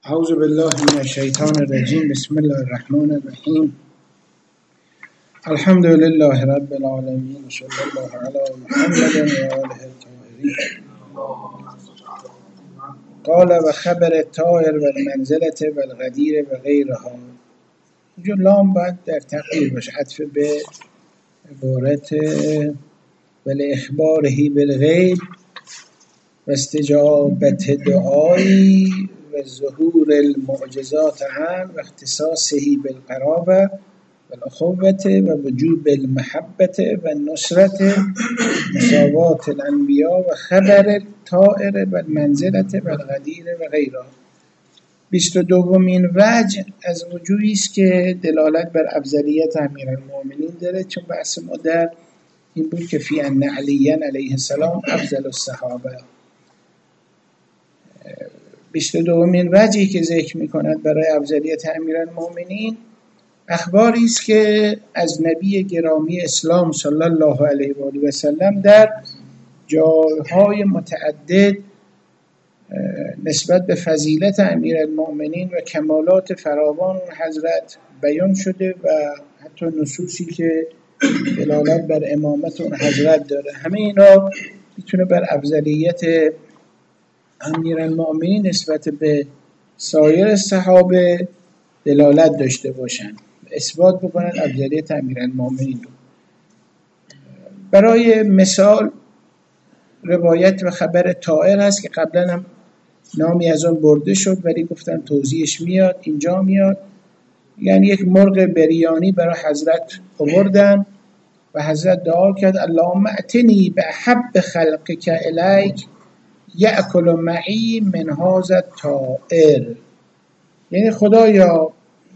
اعوذ بالله من الشیطان الرجیم. بسم الله الرحمن الرحیم. الحمد لله رب العالمین. صلی الله علی محمد و آله الطاهرین. قال و خبر الطائر و المنزلة و الغدیر و غیرها. اینجا لام باید در تقدیر باشه، عطف به عبارت ولاخباره بالغیب و استجابت دعایی و ظهور المعجزات عن و اختصاصه بالقرابه و الاخوة و وجوب المحبة و النصرة مساوات الانبیاء و خبر الطائر و المنزلة و الغدیر و غیرها. 22مین وجه از وجوهی است که دلالت بر افضلیت امیرالمؤمنین داره، چون بحث ما در این بود که فی ان علی علیه السلام افضل الصحابه. 22مین وجهی که ذکر می‌کند برای افضلیت امیرالمؤمنین اخباری است که از نبی گرامی اسلام صلی الله علیه و آله و سلم در جایهای متعدد نسبت به فضیلت امیرالمؤمنین و کمالات فراوان حضرت بیان شده و حتی نصوصی که دلالت بر امامت اون حضرت داره. همه اینا میتونه بر افضلیت امیرالمؤمنین نسبت به سایر صحابه دلالت داشته باشند، اثبات بکنن افضلیت امیرالمؤمنین رو. برای مثال روایت و خبر طائر هست که قبلا هم نامی از آن برده شد ولی گفتن توضیحش میاد، اینجا میاد. یعنی یک مرغ بریانی برای حضرت آوردن و حضرت دعا کرد اللهم اتنی باحب خلقک الیک یأکل معی من هذا الطائر. یعنی خدایا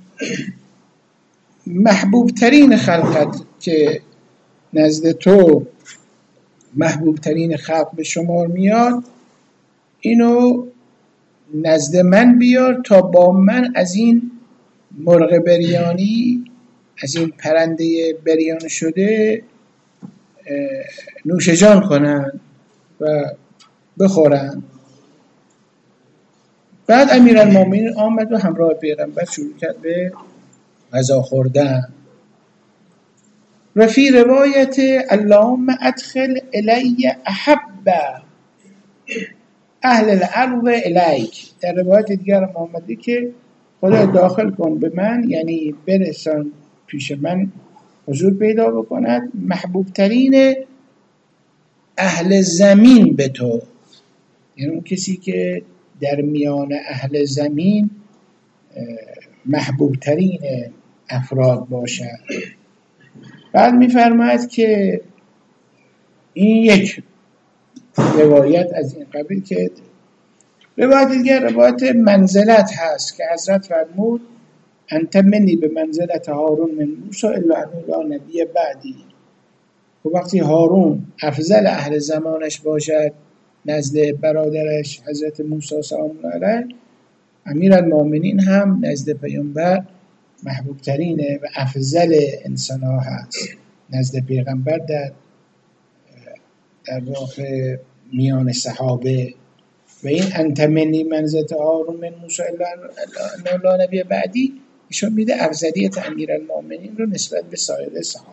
محبوب ترین خلقت که نزد تو محبوب ترین خلق به شمار میاد، اینو نزد من بیار تا با من از این مرغ بریانی، از این پرنده بریان شده نوش جان کنن و بخورن. بعد امیرالمؤمنین آمد و همراه پیغمبر شروع کرد به غذا خوردن. و فی روایت اللهم ادخل الی احب اهل الارض الیک. در روایت دیگر هم آمده که خدا داخل کن به من، یعنی برسان پیش من حضور پیدا بکند محبوب ترین اهل زمین به تو، یعنی اون کسی که در میان اهل زمین محبوب ترین افراد باشد. بعد می‌فرماید که این یک روایت از این قبیل، که روایت دیگر روایت منزلت هست که حضرت فرمود انت منی به منزلت هارون من موسی الا ان لا نبی بعدی. و وقتی هارون افضل اهل زمانش باشد نزد برادرش حضرت موسی سلام الله علیه، امیرالمؤمنین هم نزد پیامبر محبوب ترین و افضل انسان ها هست نزد پیغمبر در واقع میان صحابه. و این انت منی منزلت هارون من موسی الا لا نبی بعدی نشون میده افضلیت امیرالمؤمنین رو نسبت به سایر صحابه.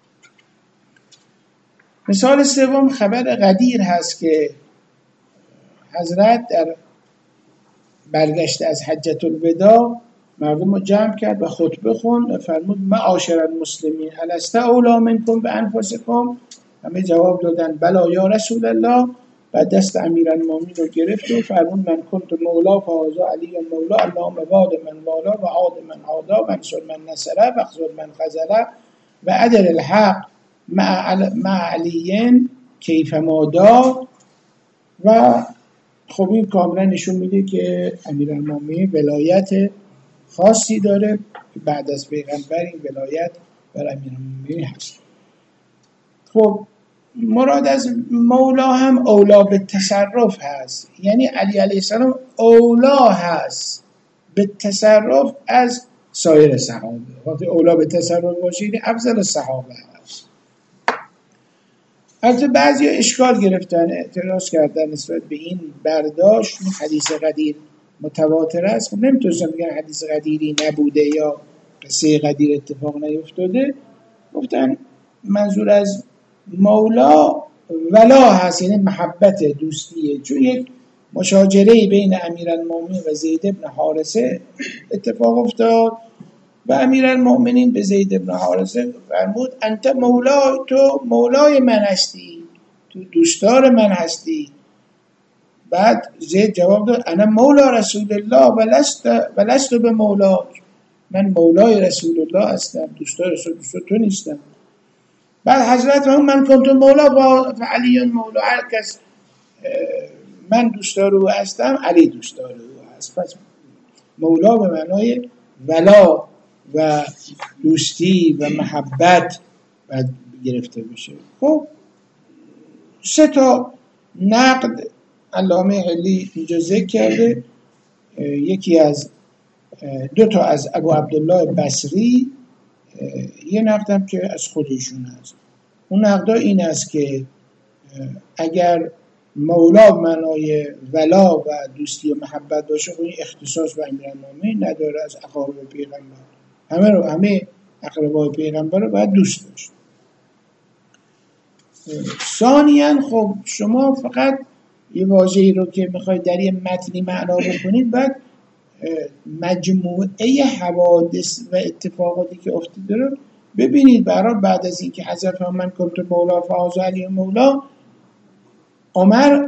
مثال سوم خبر غدیر هست که حضرت در برگشت از حجة الوداع مردم رو جمع کرد و خطبه خوند و فرمود معاشر المسلمین الست اولی منکم بانفسکم. همه جواب دادن بلا یا رسول الله. بعد دست امیرالمؤمنین رو گرفت و فرمود من کنت مولا فهذا علی مولا اللهم وال من والا و عاد من عادا و انصر من نصره و اخذل من خذله و عدل الحق مع علیین کیف مادا. و خب این کاملا نشون میده که امیرالمؤمنین ولایت خاصی داره که بعد از پیغمبر این ولایت بر امیرالمؤمنین هست. خب مراد از مولا هم اولا به تصرف هست، یعنی علی علیه السلام اولا هست به تصرف از سایر صحابه. وقتی اولا به تصرف باشه یعنی افضل صحابه هست. البته بعضی اشکال گرفتن، اعتراض کردن نسبت به این برداشت. حدیث غدیر متواتر است، خب نمیتونستم بگن حدیث غدیری نبوده یا قصه غدیر اتفاق نیفتاده. گفتن منظور از مولا ولا هست، یعنی محبت، دوستیه. چون یک مشاجره بین امیرالمومنین و زید بن حارثه اتفاق افتاد و امیرالمومنین به زید بن حارثه فرمود انت مولای، تو مولای من هستی، تو دوستدار من هستی. بعد زید جواب داد انا مولا رسول الله و لست به مولا، من مولای رسول الله هستم، دوستدار رسول تو نیستم. بعد حضرت من کنت مولا و علی مولا، هر کس من دوستدار او هستم علی دوستدار او هست. پس مولا به معنای ولا و دوستی و محبت باید گرفته بشه. خب 3 نقد علامه حلی اینجا ذکر کرده. یکی از 2 از ابو عبدالله بصری، یه نقدم که از خودشون هست. اون نقدا این است که اگر مولا معنای ولا و دوستی و محبت باشه، خب این اختصاص به امیرالمومنین نداره، از اقارب پیغمبر همه اقربای پیغمبر رو باید دوست داشت. ثانیاً خب شما فقط یه واژه‌ای رو که میخواید در یه متنی معنا بکنید، بعد مجموعه حوادث و اتفاقاتی که افتاده رو ببینید. برای بعد از این که حضرت من کنت مولا فاز علی مولا، عمر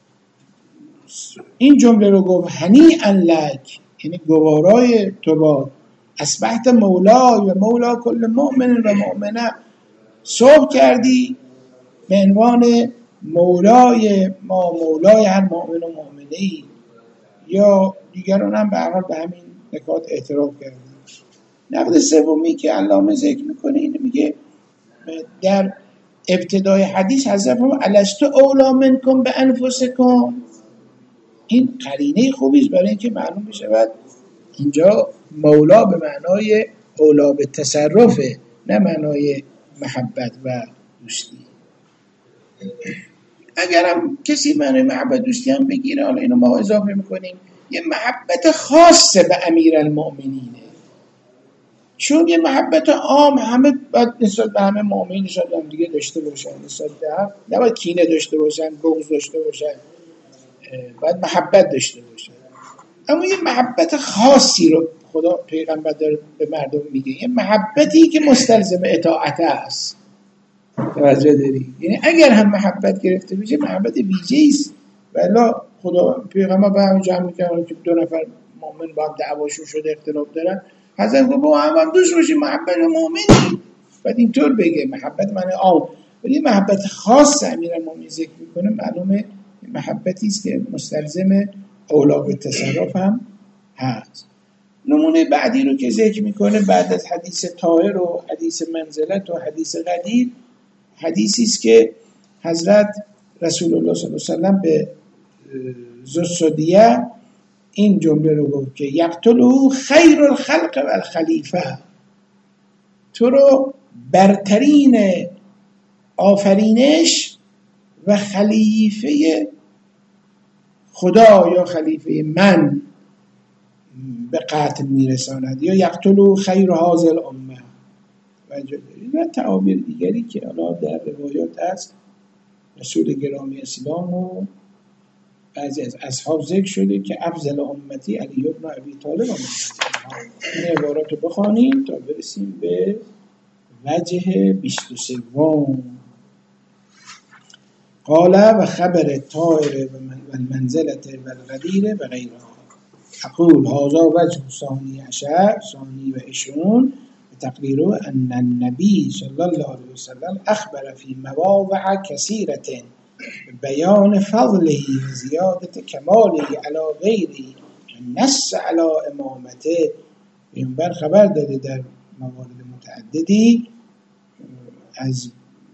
این جمله رو گفت هنیئا لک، یعنی گوارای تو باد، اصبحت مولا و مولا کل مؤمن و مؤمنه، صبح کردی به عنوان مولای ما، مولای هر مؤمن و مؤمنه‌ای. یا دیگران هم به هر حال به همین نکات اعتراف کردن. نقد سومی که علامه ذکر میکنه اینه، میگه در ابتدای حدیث حضرت الستو اولا منکم به انفسکم. این قرینه خوبیست برای اینکه معلوم بشه اینجا مولا به معنای اولا به تصرفه، نه معنای محبت و دوستی. اگرم کسی معنی محبت دوستی هم بگیره، حالا اینو ما اضافه میکنیم، یه محبت خاصه به امیرالمومنینه. چون یه محبت عام همه باید نسبت به همه مؤمنین نسبت هم دیگه داشته باشن، نسبت به هم نباید کینه داشته باشن، بغض داشته باشن، باید محبت داشته باشن. اما یه محبت خاصی رو خدا پیغمبر داره به مردم میگه، یه محبتی که مستلزم اطاعت است. توجه داری؟ یعنی اگر هم محبت گرفته بشه محبت ویژه‌ای است. ولی خدا پیغمبر به هم جمع می‌کنه که 2 نفر مؤمن با هم دعواشون شده، اختلاف دارن، حضرت گفت با هم دوست باشیم، محبت مؤمنی. بعد اینطور بگه محبت معنی عام، ولی محبت خاص امیرالمومنین ذکر میکنه، معلومه محبتی است که مستلزم اولا به تصرف هم هست. نمونه بعدی رو که ذکر میکنه بعد از حدیث طاهر و حدیث منزلت و حدیث غدیر، حدیثی است که حضرت رسول الله صلی الله علیه و سلم به ذوالصدیه این جمله رو گفت که یقتله خیر الخلق و الخلیفه، تو رو برترین آفرینش و خلیفه خدا یا خلیفه من به قتل میرساند، یا یقتله خیر هذه الامه و تعابیر دیگری که الان در روایات هست. رسول گرامی اسلام و بعضی از اصحاب ذکر شده که افضل امتی علی بن ابی طالب. این عبارات رو بخوانیم تا برسیم به وجه 23. قال و خبر طائر و المنزلت و الغدیر و غیرها. اقول هذا وجه ثانی عشر، ثانی و 20، تقريره أن النبي صلى الله عليه وسلم أخبر في مواضع كثيرة بيان فضله وزيادة كماله على غيره والنص على إمامته. پیامبر خبر داده در موارد متعددی از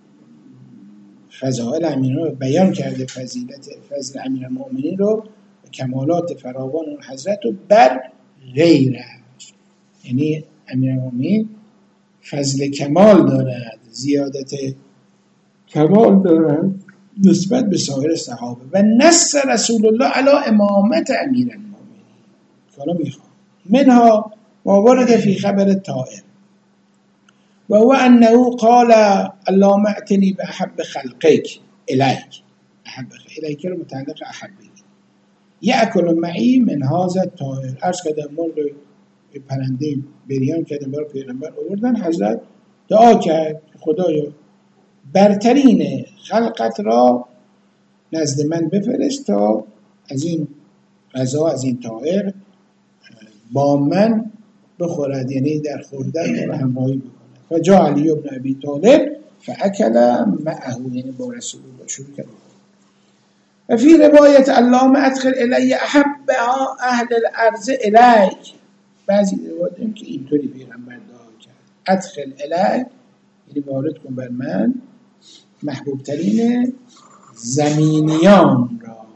فضائل امیرالمومنین رو بیان کرده، فضل امیرالمومنین رو، کمالات فراوان اون حضرت رو بر غیره. یعنی امیرالمومنین فضل کمال دارد، زیادت کمال دارد نسبت به سایر صحابه. و نص رسول الله علی امامت امیرالمومنین، حالا میخوام منها ما ورد فی خبر طائر و هو انه قال اللهم ائتنی باحب خلقک الیک. احب الیک رو متعلق احب یأکل معی من هذا الطائر. عرض کردم مرغ پرنده بریان کردن برای پیغمبر آوردن، حضرت دعا کرد خدایا برترین خلقت را نزد من بفرست تا از این غذا، از این طائر با من بخورد، یعنی در خوردن و همراهی بکند. و جا علی ابن ابی طالب فاکل معه، یعنی با رسول الله شروع کرد. و فی روایت اللهم ادخل الی احب اهل الارض الیک. بعضی روایت داریم که اینطوری پیغمبر دعا کرد ادخل الی، یعنی وارد کن بر من محبوب ترین زمینیان را.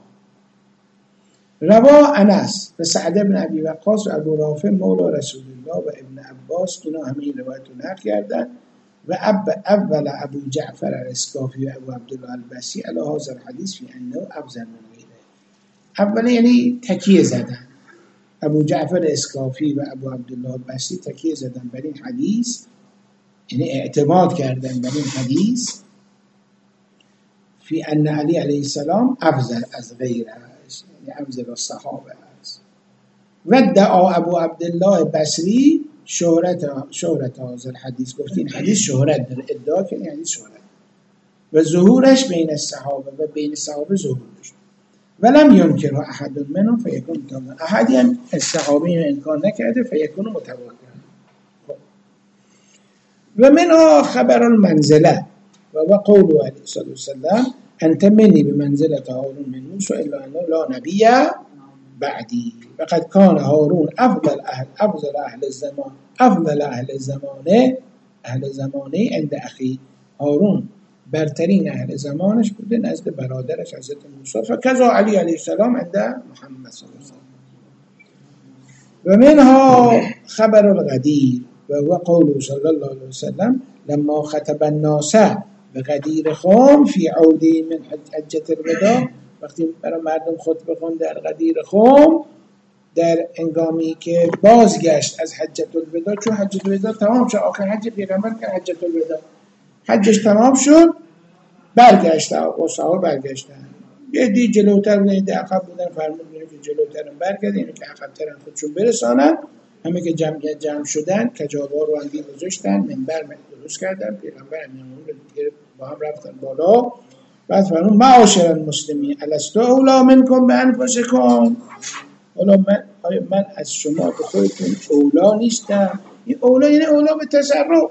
روا انس و سعد بن ابی وقاص و ابو رافع مولا رسول الله و ابن عباس، اینا همه این روایت رو نقل کردن. و اول ابو جعفر الاسکافی و ابو عبدالله البصری علی هذا الحدیث فی انه افضل من غیره. اولا یعنی تکیه زدن، ابو جعفر اسکافی و ابو عبدالله البصری تکیه زدن بر این حدیث، یعنی اعتماد کردن بر این حدیث فی ان علی علیه السلام افضل از غیره، یعنی افضل الصحابه است. و دعا ابو عبدالله بصری شهرت هذا الحدیث، گفت این حدیث شهرت داره، ادعا که این حدیث شهرت و ظهورش بین الصحابه و بین صحابه ظهور داشت. ولم ينكر احد منهم فيكون متواتر، احدی هم از صحابه انکار نکرده فیکون متواتر. و منها خبر المنزله و قول علیه الصلاه والسلام انت منی بمنزله هارون من موسی الا انه لا نبی بعدی. وقد كان هارون افضل اهل زمانه عند اخی. هارون برترین اهل زمانش بوده نزد برادرش حضرت موسی. فکذا علی علیه السلام عند محمد صلی الله علیه وسلم. و منها خبر الغدیر و هو قوله صلی الله علیه وسلم لما خطب الناس بغدیر خم فی عوده من حجة الوداع. وقتی برای مردم خطبه خوند در غدیر خم، در انگامی که بازگشت از حجة الوداع، چون حجة الوداع تمام شد، آخر حج پیغمبر که حجة الوداع، حجش تمام شد، برگشت و صحابه برگشتن. یه دی جلوتر بودن، دی عقب بودن، فرمودن که جلوترم برگردن، اینو که عقبترم خودشون برسانن. همه که جمع شدن کجاوا رو اندی گذاشتن، منبر درست کردن، پیغمبر امیرالمومنین رو با هم رفتن بالا. بعد فرمود معاشر المسلمین الستو اولا منکم بانفسکم. حالا من از شما به خودتون اولا نیستم؟ این اولا یعنی اولا به تصرف.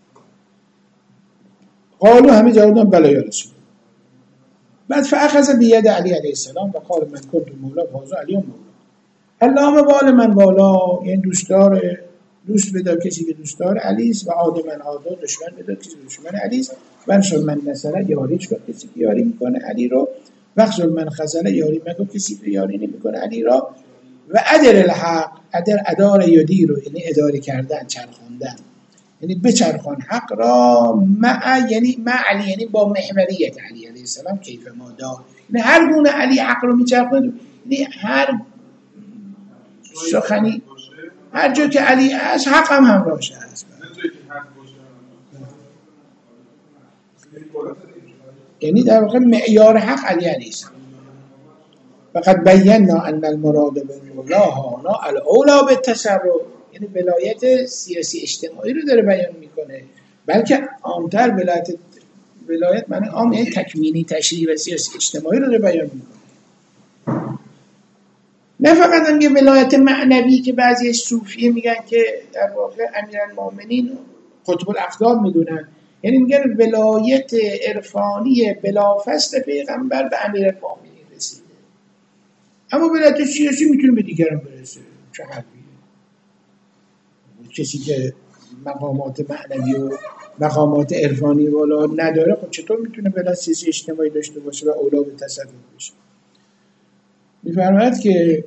قالوا همه جواب دادن بله یا رسول. بعد فاخذ بید علی علیه السلام و قال من کنت مولا فاز علی مولا. اللهم وال من والا، یعنی دوست بده کسی که دوستدار علی است، و عاد من عادا، دشمن بده کسی که دشمن علی است. ونشر من نصره، یاریش کن کسی که یاری میکنه علی رو. وخذل من خذله، یاری مکن کسی که یاری نمیکنه علی را. و ادر الحق، ادار یدی رو یعنی اداره کردن، چرخوندن، یعنی بچرخان حق را یعنی علی، یعنی با محوریت علی علیه السلام کیف ما دار، یعنی هر گونه علی حق رو میچرخونه، یعنی هر سخنی هر جا که علی هست حق هم همراهش هست، یعنی در واقع معیار حق علی علیه السلام. فقط بینا ان المراد بالمولا هانا الاولا بالتصرف، یعنی ولایت سیاسی اجتماعی رو داره بیان میکنه، بلکه عامتر ولایت معنی عام، یعنی تکمینی تشریع و سیاسی اجتماعی رو داره بیان میکنه. نه فقط هم یه ولایت معنوی که بعضی صوفیه میگن که در واقع امیرالمومنین قطب الاقطاب میدونن، یعنی میگن ولایت عرفانی بلافاصله پیغمبر به امیرالمومنین رسیده، اما ولایت سیاسی میتونه به دیگران برسه. چه حرفیه؟ کسی که مقامات معنوی و مقامات عرفانی والا نداره، خب چطور میتونه ولایت سیاسی اجتماعی داشته باشه و اولا به تصرف بشه؟ میفرماید که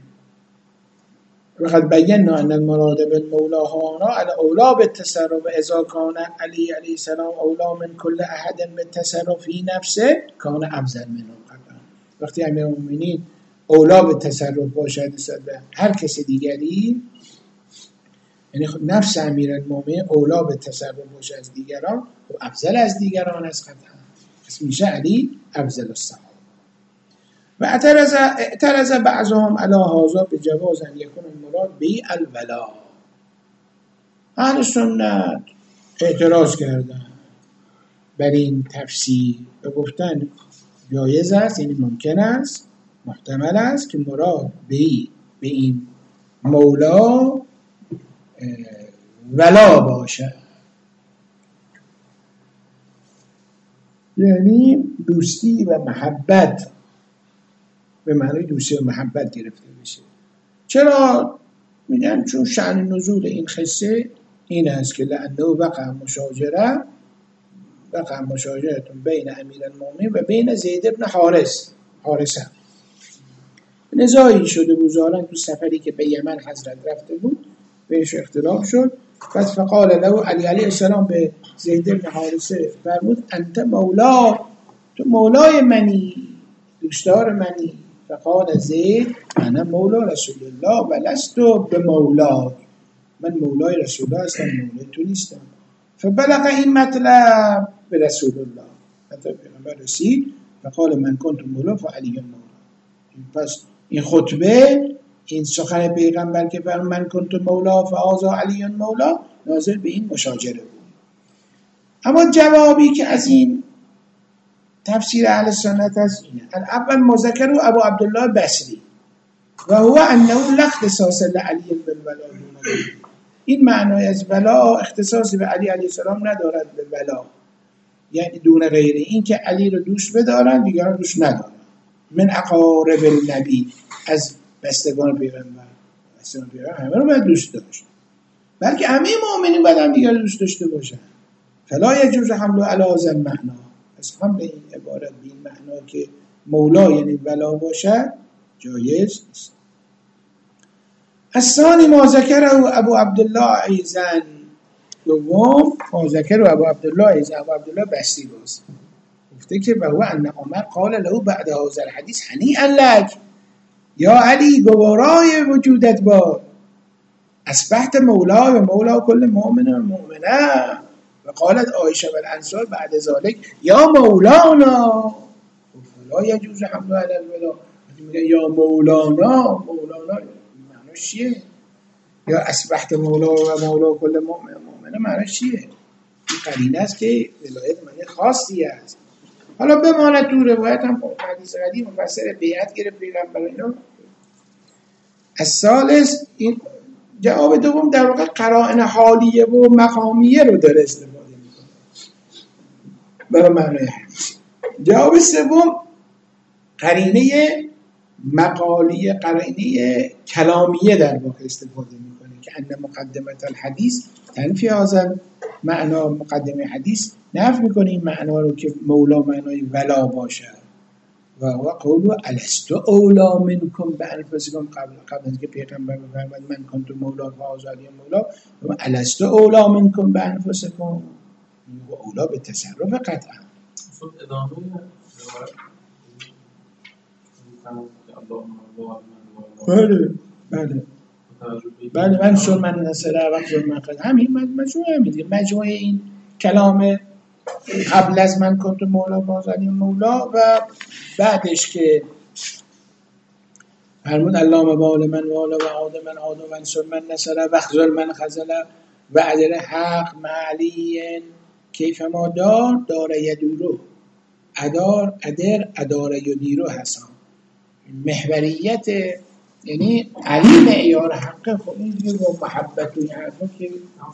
وقد بینا ان المراد بالمولا هانا الاولا بالتصرف و اذا کان علی علیه السلام اولا من کل احد بالتصرف فی نفسه کان افضل منه. وقتی امیرالمومنین اولا به تصرف باشد نسبت به هر کس دیگری، یعنی نفس امیرالمومنین اولا به تصرف باشد از دیگران و افضل از دیگران است قطعا. پس میشه علی افضل الصحابه. و اعترض بعضهم علی هذا بجواز ان یکون المراد به الولا. اهل سنت اعتراض کردن بر این تفسیر و گفتن جایز است، یعنی ممکن است، محتمل است که مراد به این مولا ولا باشه، یعنی دوستی و محبت، به معنی دوستی و محبت گرفته بشه. چرا؟ میگن چون شأن نزول این قصه این است که لأنه وقع مشاجرتون بین امیرالمومنین و بین زید بن حارثه. نزاعی شده بود ظاهراً تو سفری که به یمن حضرت رفته بود، بهش اختلاف شد. پس فقال له علی علیه السلام به زید بن حارثه فرمود انت مولا، تو مولای منی، دوستدار منی. فقال زید انا مولا رسول الله و لست به مولا، من مولای رسول الله هستم، مولای تو نیستم. فبلغ این مطلب به رسول الله، حتی پیغمبر رسید. فقال من کنت مولا فعلی مولا. پس این خطبه، این سخن پیغمبر که فرمود من کنت مولا فهذا علی مولا، ناظر به این مشاجره بود. اما جوابی که از این تفسیر اهل سنت است اینه: الاول مذکر ابو عبدالله بصری و هو انه لا اختصاص لعلی بالولا دون غیره. این معنای از ولا اختصاصی به علی علیه السلام ندارد به ولا، یعنی دون غیره، این که علی رو دوست بدارن دیگران دوست ندارن. من اقارب النبی، از بستگان پیغمبر همه رو باید دوست داشت، بلکه همه مؤمنین باید هم دیگر دوست داشته باشن. فلا یجوز حمل علی هذا المعنی، پس حمل این عبارت به این معنا که مولا یعنی ولا باشد جایز نیست. الثانی ما ذکره ابو عبدالله ایزن، دوم ما ذکره ابو عبدالله ایزن، ابو عبدالله بصری باز گفته که و هو ان عمر قال له بعد هذا الحديث هنیئا لک یا علی، گوارای وجودت باد، اصبحت مولا و مولا کل مؤمن و مؤمنه. و قالت عایشه و الانصار بعد ذلك یا مولانا فلا یجوز حمل علی الولا. میگه یا مولانا معناش چیه؟ یا اصبحت مولا و مولا کل مؤمن و مؤمنه معناش چیه؟ این قرینه است که ولایت معنی خاصی است. حالا بماند تو روایت هم حدیث قدیم مفسر بیعت گرفت پیغمبر اینا. الثالث، این جواب دوم در واقع قرائن حالیه و مقامیه رو داره استفاده میکنه برای معنی حدیث. جواب سوم قرینه مقالیه، قرینه کلامیه در واقع استفاده میکنه که ان مقدمت الحدیث تنفی هذا معنا، مقدمه حدیث نفی میکنه این معنا رو که مولا معنای ولا باشه. و هو قولو الست اولا منکم بانفسکم، قبل از که پیغمبر بفرماد من کنت مولا فهذا علی مولا، و الست اولا منکم بانفسکم، و اولا به تصرف قطعا. ادامه بله من شو من نصره وقت من قد همین مجموعه این کلام قبل از من کنت مولا بازنی مولا و بعدش که فرمود اللهم بال من والا و عاد من عاد و انصر من نصره و خذل من خذل و عدل حق معلی کیف ما دار یدورو ادار یدیرو حسان. محوریت یعنی علی معیار حق. خب این دیگه با محبت و این حرفا که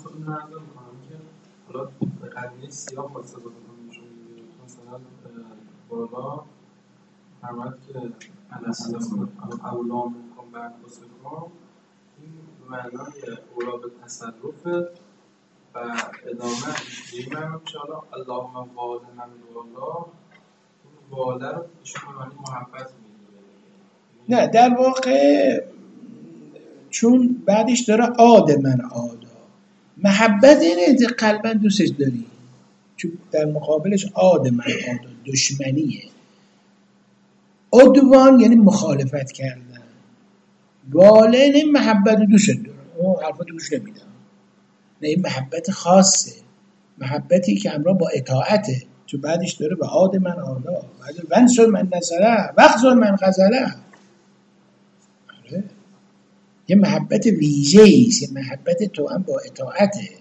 حالا به قدیه سیاه خواست استفاده کنیم، چون مثلا بالا فرمود که اولا میکن بعد بسکم، این معنای اولا به تصرفه و ادامه این معنی میشه حالا اللهم والا من والا، والا رو ایشون معنی محبت میگیره. نه در واقع چون بعدش داره عاد من عادا، محبت اینه قلبا دوستش داری، چون در مقابلش عاد من عادا دشمنیه. عدوان یعنی مخالفت کردن. والدین این محبت دوست داره، اون حرفات گوش نمیدن. نه، این محبت خاصه، محبتی که همراه با اطاعته. تو بعدش داره به عاد من آلا ونسل من نصره وخزل من غزله. آره. یه محبت ویژه‌ایست، یه محبت توأم با اطاعته.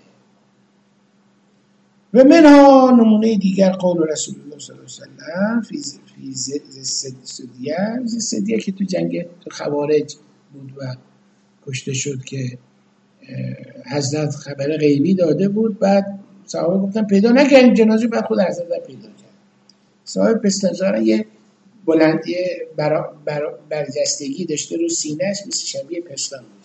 و منها نمونه دیگر قول رسول الله صلی الله علیه و سلم فی زدیه که تو جنگ خوارج بود و کشته شد که حضرت خبر غیبی داده بود. بعد صحابه گفتن پیدا نکردیم جنازه، بعد خود حضرت پیدا کرد. صاحب پستانزار یه بلندی برجستگی داشته رو سینه‌اش، مثل شبیه پستان بوده.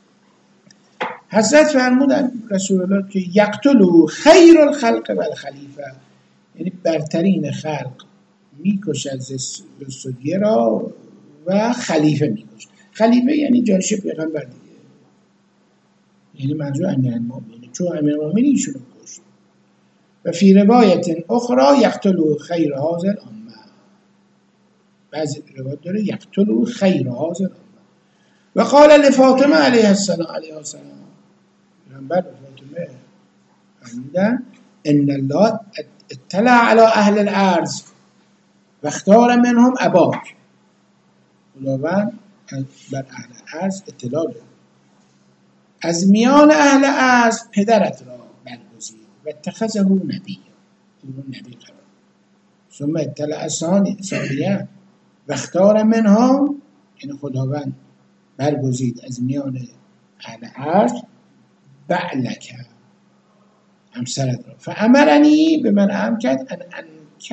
حضرت فرمودن رسول الله که یقتلوا خیر الخلق و الخلیفه، یعنی برترین خلق میکشد زدیه را و خلیفه میکشد. خلیفه یعنی جانشین پیغمبر دیگه، یعنی منظور امیرالمومنین، چون امیرالمومنین ایشونو کشت. و فی روایت اخرى یقتلوا خیر هذا الامه، بعضی روایت داره یقتلوا خیر هذا الامه. و قال لفاطمه علیه السلام پیغمبر فاطمه فرمودن ان الله اطلع على اهل الارض و اختار منهم اباک، خداوند بر اهل ارض اطلاع داد، از میان اهل ارض پدرت را برگزید و اتخذه نبی، او نبی قرار. ثم اطلع ثانیه و اختار منهم، یعنی خداوند برگزید از میان اهل ارض بعلک، همسرت را. فامرنی، به من امر کرد ان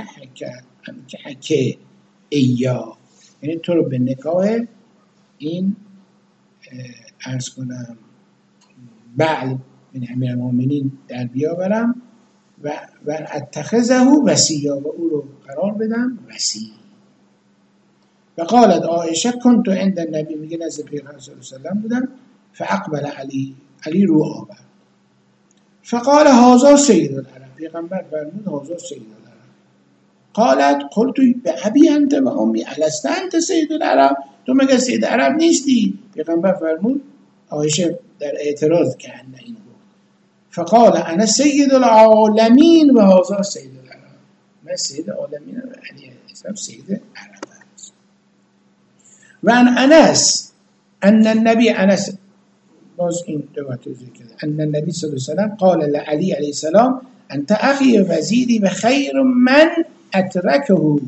انکحک ایا، یعنی تو رو به نکاح این عرض کنم بعل یعنی امیرالمومنین در بیاورم و اتخذه وصیا، و او رو قرار بدم وصی. و قالت عایشه کنت عند النبی، میگه نزد پیغمبر صلی الله علیه و سلم بودم، فاقبل علی رو آورد، فقال هذا سید العرب، پیغمبر فرمود هذا سید العرب. قالت قلت بأبی انت و امی الست انت سید العرب، تو مگه سید عرب نیستی؟ پیغمبر فرمود، عایشه در اعتراض که نه این بود، فقال انا سید العالمین و هذا سید العرب، من سید العالمین و علی اسلام سید عرب است. و انس ان النبی انس، باز این روایت ذکر ان النبی صلی الله علیه و سلم قال لعلی علیه السلام انت اخی وزیری و خیر من اترکه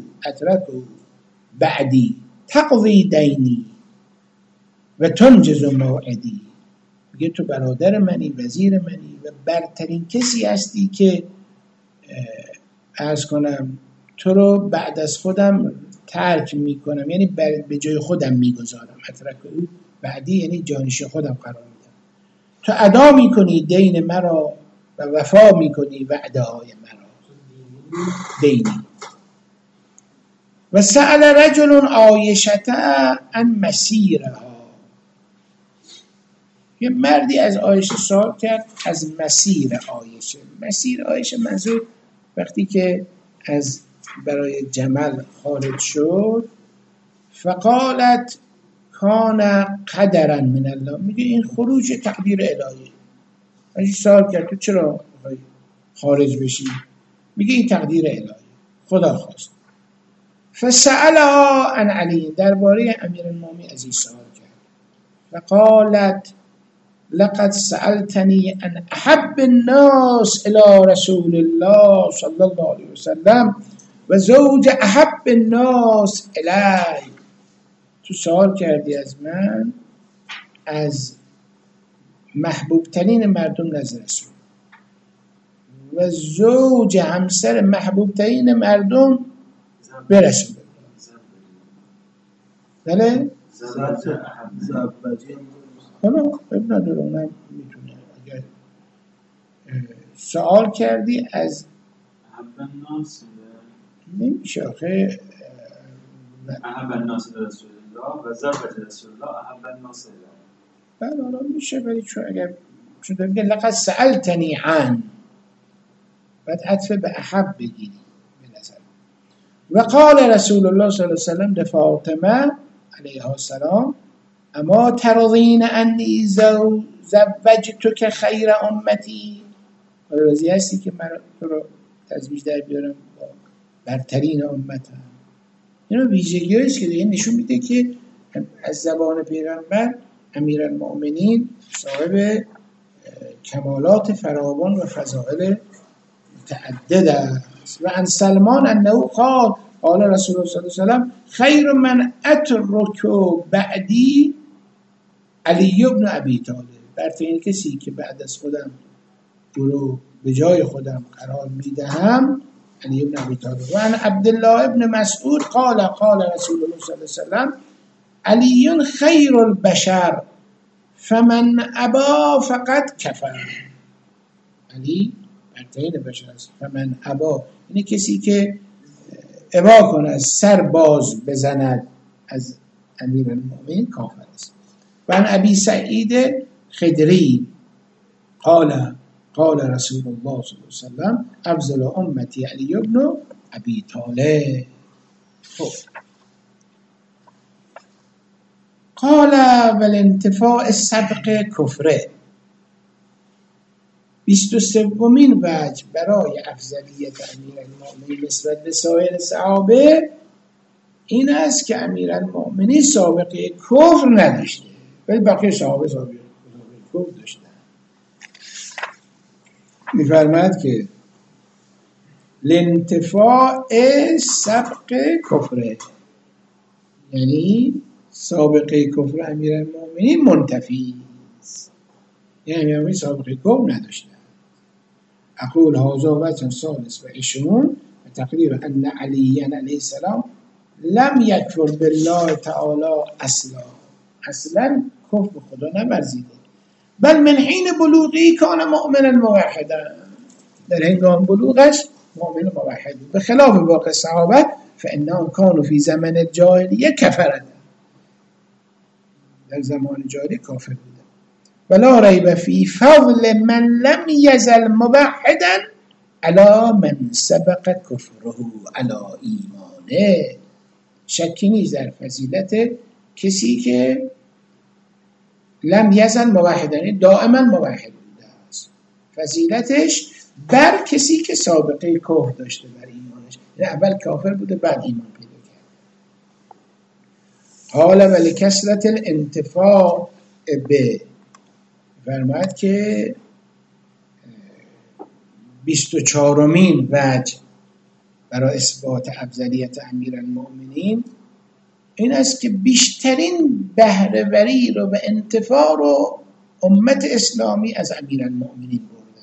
بعدی تقضی دینی و تنجز موعدی، میگه تو برادر منی، وزیر منی و برترین کسی هستی که عرض کنم تو رو بعد از خودم ترک میکنم، یعنی به جای خودم میگذارم. اترکه بعدی یعنی جانشین خودم قرار میدم. تو ادا میکنی دین مرا و وفا میکنی وعده های مرا. دینی. و سأل رجل عایشه عن مسیرها، یه مردی از عایشه سوال کرد از مسیر عایشه. مسیر عایشه منظور وقتی که از برای جمل خارج شد، فقالت کان قدرا من الله، میگه این خروج تقدیر الهی. ازش سوال کرد تو چرا خارج بشی؟ میگه این تقدیر الهی، خدا خواست. فسألها عن علی، درباره امیرالمومنین از این سوال کرد. فقالت لقد سألتني عن احب الناس الى رسول الله صلی الله علیه وسلم و زوج احب الناس الی، تو سوال کردی از من از محبوب ترین مردم نزد رسول و زوج همسر محبوب ترین مردم به رسول الله. بله؟ حالا ابن نداره، اونم میتونه. اگر سوال کردی از احب الناس نمیشه آخه احب الناس رسول الله و زوج رسول الله احب الناس الی. بله حالا میشه، ولی چون اگر چون میگه لقد سألتنی عن، بعد عطف به احب بگیری به نظر. و قال رسول الله صلی الله علیه وسلم لفاطمه علیها السلام اما ترضین انی زوجتک خیر امتی، راضی هستی که من تو رو تزویج در بیارم با برترین امتم. اینو ویژگی هست که دیگه نشون میده که از زبان پیغمبر امیرالمؤمنین صاحب کمالات فراوان و فضائل متعدد است. و عن سلمان انه قال رسول الله صلی الله علیه وسلم خیر من اترک بعدی علی بن ابی طالب، برترین کسی که بعد از خودم رو به جای خودم قرار میدهم علی بن ابی طالب. و عن عبدالله بن مسعود قال رسول الله صلی الله علیه وسلم علی خیر البشر فمن ابا فقط کفر. علی برترین بشر است، فمن ابا یعنی کسی که ابا کنه از سر باز بزند از امیرالمؤمنین کافر است. و عن ابی سعید خدری قال رسول الله صلی الله علیه وسلم افضل امتی علی بن ابی طالب. قال والانتفاع سبق کفره. 23مین وجه برای افضلیت امیرالمؤمنین نسبت به سایر صحابه این است که امیرالمؤمنین سابقه کفر نداشته، ولی بقیه صحابه سابقه کفر داشتن. می‌فرماید که لانتفاع سبق کفره، یعنی سابقه کفر امیرالمؤمنین منتفی است، یعنی امیرالمؤمنین سابقه کفر نداشتن. اقول هذا وجه ثالث و 20 و تقریر ان علی علیه السلام لم یکفر بالله تعالی اصلا کفر به خدا نورزیده، بل من حین بلوغی کان مؤمنا موحدا، در هنگام بلوغش مؤمن موحد بود، به خلاف واقع صحابه فانهم كانوا فی زمن الجاهلیه کفرا، در زمان جاهلی کافر بودن. ولا ریب فی فضل من لم یزل موحدا علی من سبق کفره علی ایمانه. شکی نیست در فضیلت کسی که لم یزل موحدا، دائما موحد بوده است، فضیلتش بر کسی که سابقه کفر داشته بر ایمانش، یعنی اول کافر بوده بعد ایمان پیدا کرد. حالا ولی کثرت الانتفاع به، فرماید که 24مین وجه برای اثبات افضلیت امیرالمؤمنین این است که بیشترین بهره‌وری رو به انتفاع رو امت اسلامی از امیرالمؤمنین بردن.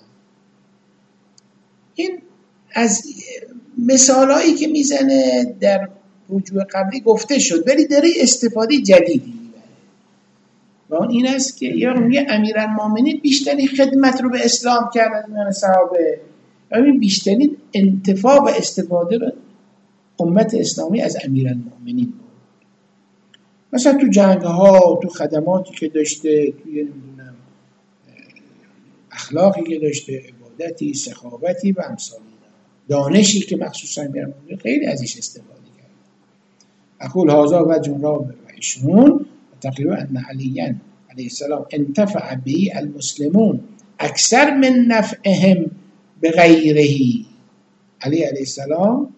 این از مثالایی که میزنه در رجوع قبلی گفته شد، ولی داره استفاده جدیدی میبره و اون این است که یا میگه امیرالمؤمنین بیشترین خدمت رو به اسلام کردن میان صحابه، یعنی بیشترین انتفاع و استفاده رو امت اسلامی از امیرالمؤمنین بود. مثلا تو جنگ ها، تو خدماتی که داشته، توی نمیدونم اخلاقی که داشته، عبادتی، سخاوتی و امثال دانشی که مخصوصا امیرالمؤمنین خیلی ازش استفاده کرد. اقول هذا وجه رابع و 20 و تقریبا ان علی علیه السلام انتفع به المسلمون اکثر من نفعهم بغیره. علی علیه السلام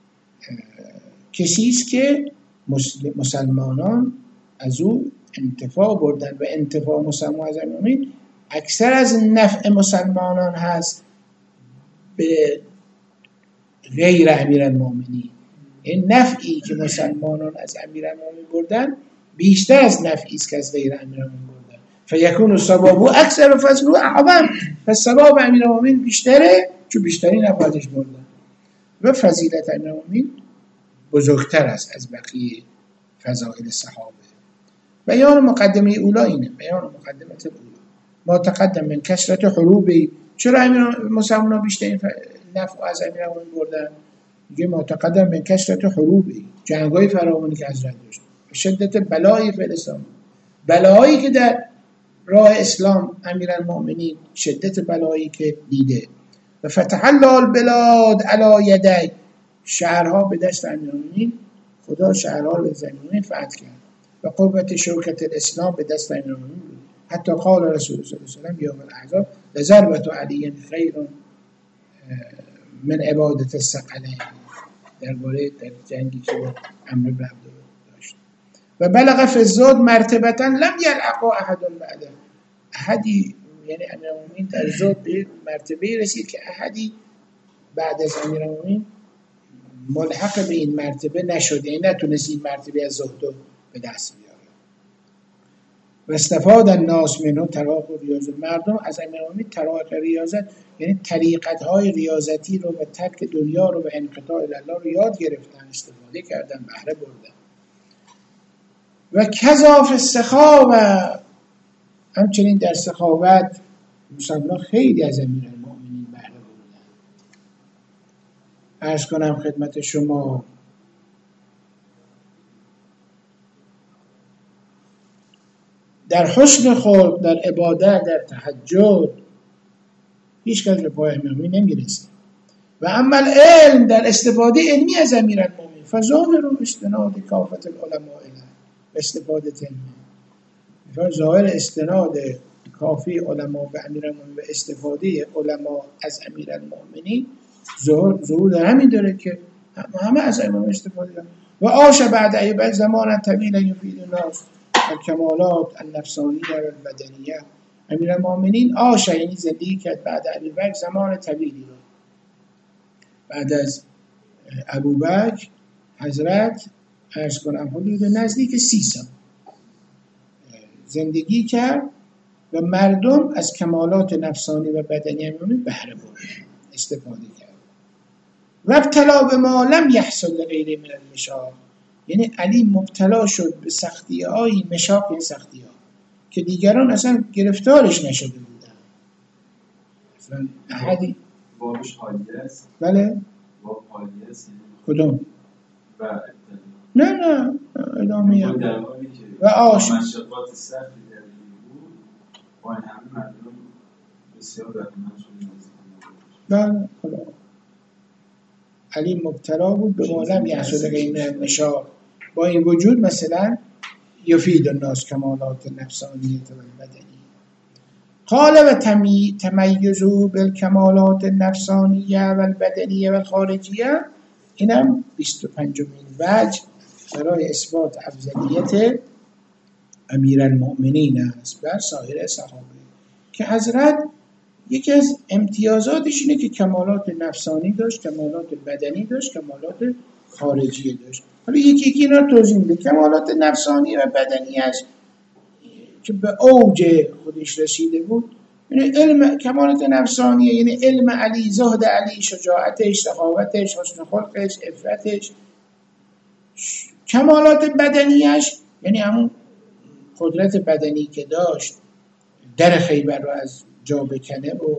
کسی است که مسلمانان از او انتفاع بردن و انتفاع مسلمان از امیرالمؤمنین اکثر از نفع مسلمانان هست به غیر امیرالمؤمنین. این نفعی که مسلمانان از امیرالمؤمنین بردن بیشتر از نفعی است که از غیر امیرالمؤمنین بردن. فیکون ثوابه اکثر و فضله اعظم، پس ثواب امیرالمؤمنین بیشتره چون بیشترین نفع ازش بردن و فضیلت امیرالمؤمنین بزرگتر است از بقیه فضائل صحابه. بیان مقدمه اولا اینه، بیان مقدمه اولا ما تقدم من کثرت حروبی. چرا مسلمانان بیشترین نفع از امیرالمؤمنین بردن؟ میگه ما تقدم من کثرت حروبی، جنگ‌های فراوانی که حضرت داشت، شدت بلایی فی الاسلام، بلایی که در راه اسلام امیرالمؤمنین شدت بلایی که دیده، و فتح الله البلاد علی یدی، شهرها به دست امیرالمومنین، خدا شهرها رو به دست امیرالمومنین فتح کرد و قوت شوکت الاسلام به دست امیرالمومنین بود. حتی قال رسول الله صلی الله علیه و سلم یوم الاحزاب لضربة علی خیر من عبادت الثقلین، درباره در جنگی که با عمرو بن عبدالله داشت. و بلغ فی الزهد مرتبة لم یلحقها احد بعده، احدی یعنی امیرالمومنین در زهد به مرتبه رسید که احدی بعد از امیرالمومنین ملحق به این مرتبه نشد، یعنی نتونست این مرتبه از زهد رو به دست بیاره. و استفاد الناس منه طرائق ریاضت، مردم از امیرالمومنین طرائق ریاضت یعنی طریقت‌های ریاضتی رو و ترک دنیا رو و انقطاع الله رو یاد گرفتن، استفاده کردن، بهره بردن. و کذا فی السخاوة، همچنین در سخاوت مسلمان خیلی از امیرالمومنین بهره بردن. عرض کنم خدمت شما در حسن خلق، در عبادت، در تهجد هیچ کس به پای امیرالمومنین نمیرسه. و اما العلم، در استفاده علمی از امیرالمومنین فظاهر استناد کافة العلماء الیه، استفاده علمی، ظاهر استناد کافی علما به امیرالمومنین و استفاده علما از امیرالمومنین ظهور در همین داره که همه از امیرالمومنین استفاده دارن. و عاش بعد ایوب زمانا طویلا یفید الناس الکمالات النفسانیه و البدنیه. امیرالمومنین عاش یعنی زندگی کرد بعد ابوبکر زمان طویلی رو، بعد از ابوبکر حضرت عرض کنم حدود نزدیک 30 سال زندگی کرد و مردم از کمالات نفسانی و بدنی امیرالمومنین بهره بردن، استفاده کرد. و ابتلا به ما لم یحصل لغیره من المشاق، یعنی علی مبتلا شد به سختی‌های مشاق، این سختی‌ها که دیگران اصلا گرفتارش نشده بودن. اصلا احدی بابش حالیه است. بله باب حالیه است. کدوم؟ و نه ادامه و آش مشقات سختی در بود با این همه مردم بسیار بهره‌مند شدن. بله خدا علی مبتلا بود به مولم یحصل غیر مشاق، با این وجود مثلا یفید الناس کمالات نفسانیه و بدنی. قال و تمیزو بالکمالات النفسانیه و البدنیه و الخارجیه، اینم 25مین وجه برای اثبات افضلیت امیرالمؤمنین است بر سایر صحابه، که حضرت یکی از امتیازاتش اینه که کمالات نفسانی داشت، کمالات بدنی داشت، کمالات خارجی داشت. حالا یکی اینا رو توضیح میده. کمالات نفسانی و بدنیش که به اوج خودش رسیده بود، یعنی علم، کمالات نفسانیه یعنی علم علی، زهد علی، شجاعتش، سخاوتش، حسن خلقش، عفتش. کمالات بدنیش یعنی همون قدرت بدنی که داشت، در خیبر رو از جا بکنه و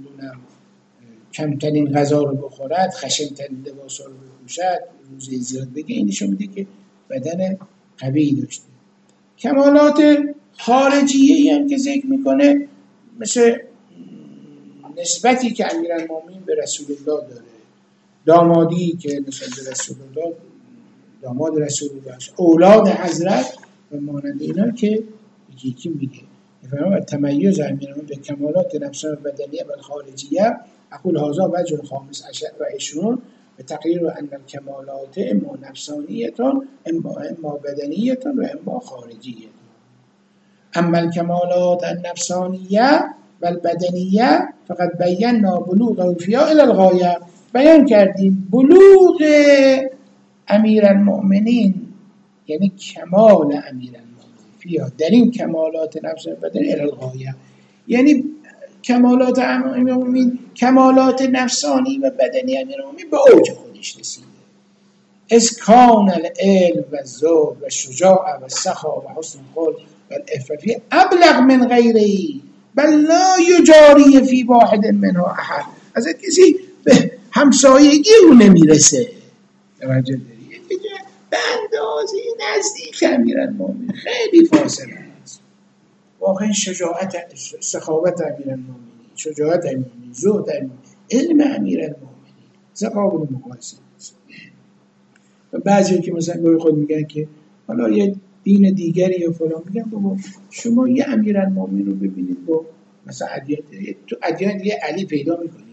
کمترین غذا رو بخورد، خشن‌ترین لباس رو بپوشد، روزه زیاد بگه، این نشون میده که بدن قوی داشته. کمالات خارجیه‌ای هم که ذکر میکنه، مثل نسبتی که امیرالمومنین به رسول الله داره، دامادی که نسبت به رسول الله، داماد رسول الله، اولاد حضرت و مانند اینا که یکی میگه. فرمان تمیز امیرالمومنین به کمالات نفسانی و بدنیه و خارجیه. اقول هذا وجه الخامس عشر و 20 به تقریر ان الکمالات اما نفسانیه اما بدنیه و اما خارجیه. اما الکمالات النفسانیه و البدنیه فقط بینا بلوغ فیها الی الغایه، بیان کردیم بلوغ امیرالمؤمنین یعنی کمال امیرالمؤمنین فیها در این کمالات نفسانی و بدنی الی الغایه، یعنی کمالات امیرالمؤمنین، کمالات نفسانی و بدنی امیرالمؤمنین به اوج خودش رسیده. اسکان العلم و الزهد و الشجاع و السخا و حسن الخلق و العفة ابلغ من غیره بل لا یجاری فی واحد منها احد، از کسی به همسایگی اون نمیرسه. توجه داری؟ به اندازه نزدیک امیرالمؤمنین خیلی فاصله است. واقعا شجاعت، سخاوت امیرالمؤمنین، شجاعت امیرالمؤمنین، زهد امیرالمؤمنین، علم امیرالمؤمنین، قابل مقایسه و بعضی که مثلا گاهی خود میگن که حالا یه دین دیگری یا فلان، میگن بابا شما یه امیرالمومنین رو ببینید با مثلا تو ادیان دیگه علی پیدا میکنی،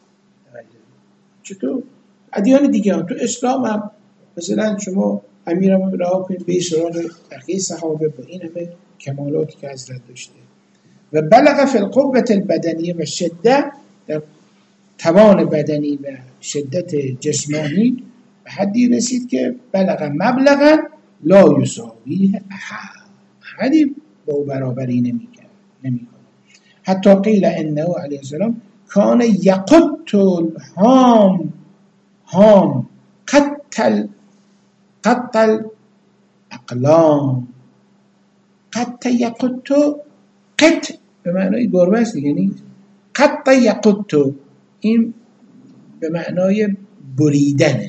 چطور ادیان دیگه هم تو اسلام هم مثلا شما امیرالمومنین رها کنید به سراغ بقیه صحابه با این همه کمالاتی که حضرت داشته و بلغ فی القوة البدنیه و شدت، در توان بدنی و شدت جسمانی به حدی رسید که بلغ مبلغا لا یساویه احدی با او برابری نمیکنه. حتی قیل انه علیه السلام کان یقط الهام قط الاقلام. قط یقط، قط به معنای گربه است دیگه نیست، قط یقط این به معنای بریدن.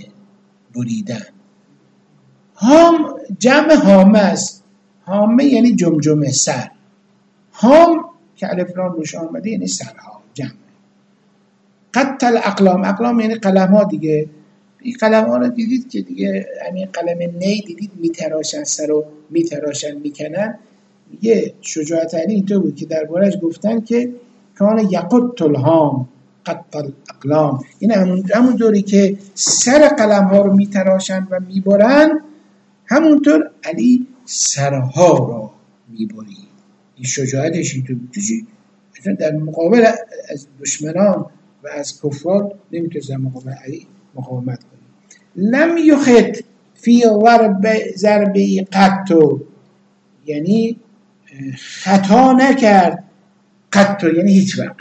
هام جمع هامه است، هامه یعنی جمجمه سر، هام که الف لام روش آمده یعنی سرها جمع. قط الاقلام، اقلام یعنی قلم ها دیگه. این قلم ها رو دیدید که دیگه همین قلم نی دیدید میتراشن سر و میکنن. یه شجاعت علی اینطور بود که دربارش گفتن که کان یقط الهام قط الاقلام، این همون دوری که سر قلم ها رو میتراشن و میبرن، همونطور علی سرها را میبرید. این شجاعتش اینطور بود. در مقابل از دشمنان و از کفار نمیتونست در مقابل علی مقاومت کنید. لم یخط فی ضربه قطو، یعنی خطا نکرد، قطو یعنی هیچ وقت.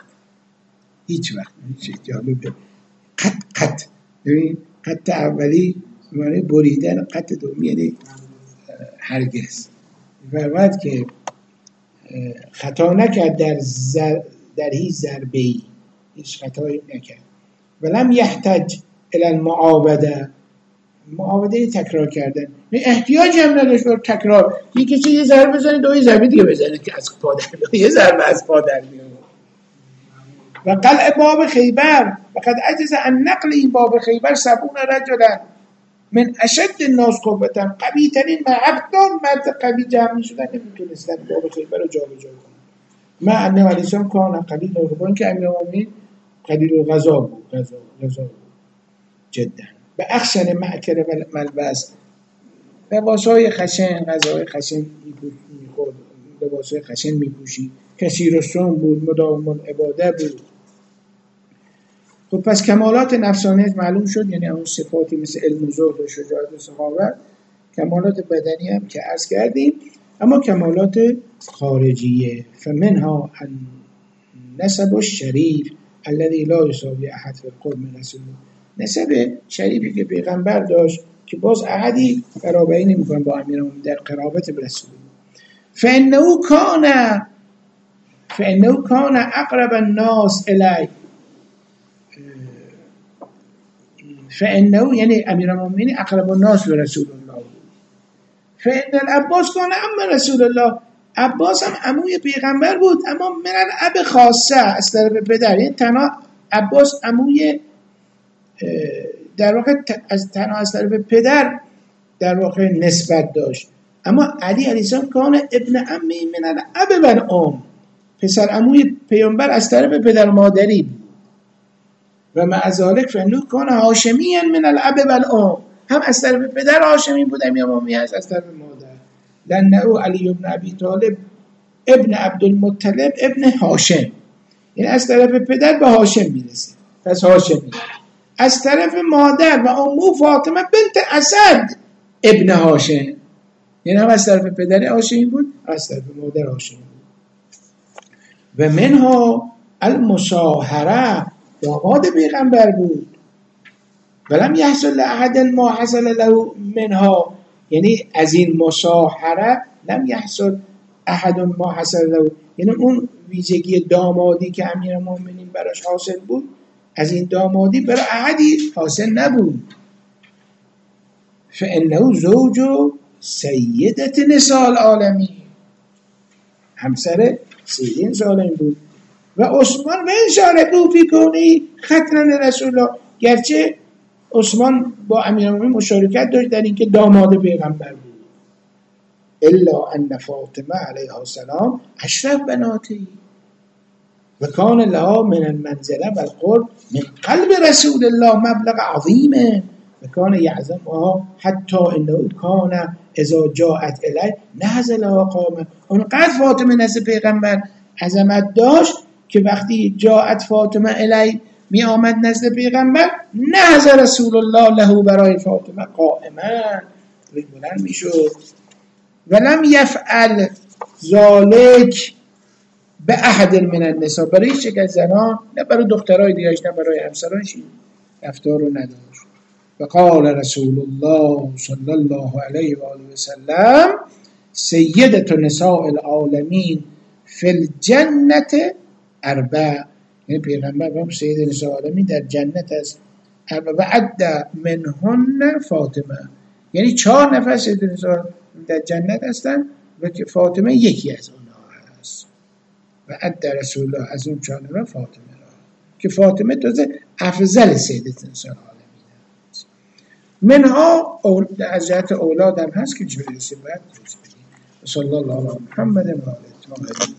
جالبه. قط ببین، قط اولی معنی بریدن، قط دومی یعنی هرگز. فرمود که خطا نکرد در هیچ ضربه‌ای، هیچ خطایی نکرد. ولم یحتج الی المعاوده تکرار کردن، احتیاج هم نداشت بر تکرار. یکی چه یه ضربه بزنه، دو ضربه دیگه بزنه که از پا در بیاد، یه ضربه از پا در بیاد. و قلع باب خیبر وقد عجز عن نقل این باب خیبر 70 رجلا من اشد الناس قوة، قوی ترین مرد قوی جمع شدن نمیتونستن باب خیبر رو جابجا کنن. ما انه علیه السلام کان قلیل الغذا، که امیرالمومنین قلیل الغذا بود، غذا جدا. به اخشن معکر و ملبس، لباسهای خشن، غذاهای خشن میخورد، لباسهای خشن میپوشید. کثیر الصوم بود، مداوم العباده بود. خب پس کمالات نفسانیت معلوم شد، یعنی اون صفاتی مثل علم و زهد و شجاعت و سخاوت. کمالات بدنی هم که عرض کردیم، اما کمالات خارجیه. فمنها النسب الشریف الذي لا يساوي احد في القرب من رسول الله، نسب شریفی که پیغمبر داشت که باز احدی برابری نمی‌کنه با امیرالمومنین در قرابت به رسول الله. فانه کان اقرب الناس الی، فانه یعنی امیرالمومنین اقرب الناس به رسول الله. فان العباس کان عم رسول الله، عباس هم عموی پیغمبر بود، اما من الاب خاصه، از طرف پدر. یعنی تنها عباس عموی در واقع از طرف پدر در واقع نسبت داشت، اما علی علیه السلام کان ابن عمی من الاب و الام، پسر عموی پیامبر از طرف پدر مادری بود. و مع ذلک فانه کان هاشمی من الاب و الام، هم از طرف پدر هاشمی بود امیرالمومنین، از طرف مادر. لانه علی ابن ابی طالب ابن عبدالمطلب ابن هاشم، یعنی از طرف پدر به هاشم میرسه، پس هاشمی. از طرف مادر و امو فاطمه بنت اسد ابن هاشم، یعنی هم از طرف پدر هاشمی بود، از طرف مادر هاشمی بود. و منها المصاهره، داماد پیغمبر بود. ولم یحصل لاحد ما حصل له منها، یعنی از این مصاهره لم یحصل احد ما حصل له، یعنی اون ویژگی دامادی که امیرالمومنین براش حاصل بود، از این دامادی برای احدی حاصل نبود. فانه زوج سیدت نساء العالمین، همسر سید نساء العالمین بود. و عثمان و انشارکو فی کونی ختنا رسول الله، گرچه عثمان با امیرالمومنین مشارکت داشت در اینکه داماد پیغمبر بود. الا ان فاطمه علیها السلام اشرف بناتی و کان لها من المنزله و القرب من قلب رسول الله مبلغ عظیمه و کان یعظمها حتی انه کان اذا جاءت الیه نزلها قامه. اونقدر فاطمه نزد پیغمبر عظمت داشت که وقتی جاءت فاطمه الیه می آمد نزد پیغمبر نهض رسول الله له برای فاطمه قائما، بلند می شد. ولم یفعل ذالک به احد من النساء، برای هیچ یک از زنان، نه برای دخترای دیگه‌اش نه برای همسرانش رفتار رو نداشت. و قال رسول الله صلی الله علیه و آله و سلم سیدة نساء العالمین فی الجنة اربع، یعنی پیغمبر فرمود سید نساء العالمین در جنت است و عد منهن فاطمه، یعنی 4 نفر سید نساء در جنت هستند و که فاطمه یکی از اونها هست. و عد رسول الله از اون 4 نفر فاطمه را که فاطمه تازه افضل سید نساء العالمین است. منها از جهت اولاد هم هست که چه برسیم باید صلی الله علی محمد و آله